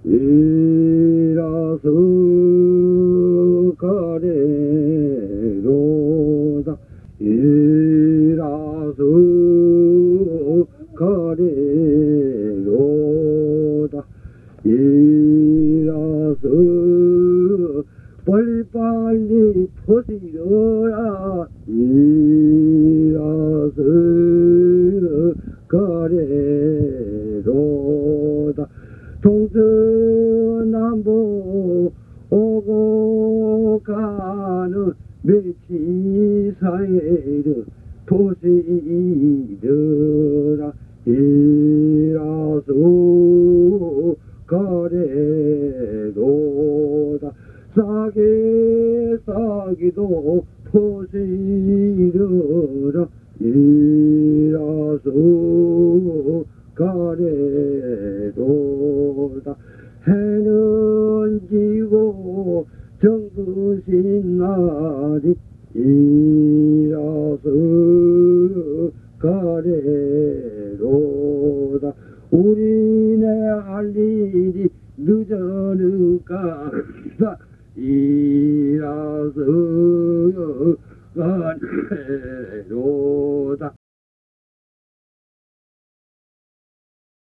이라서 가래로다 이라서 가래로다 이라서 빨리빨리 퍼지려라 이라서 가래로다 동서남북 오고 가는 매치사이를 보시려라 이라서 가래로다 싸기도 보시려라 이라서 가래로다 해는 지고 정부신 날이 이라서 가래로다 우리네 할 일이 늦어는가 이라서 가래로다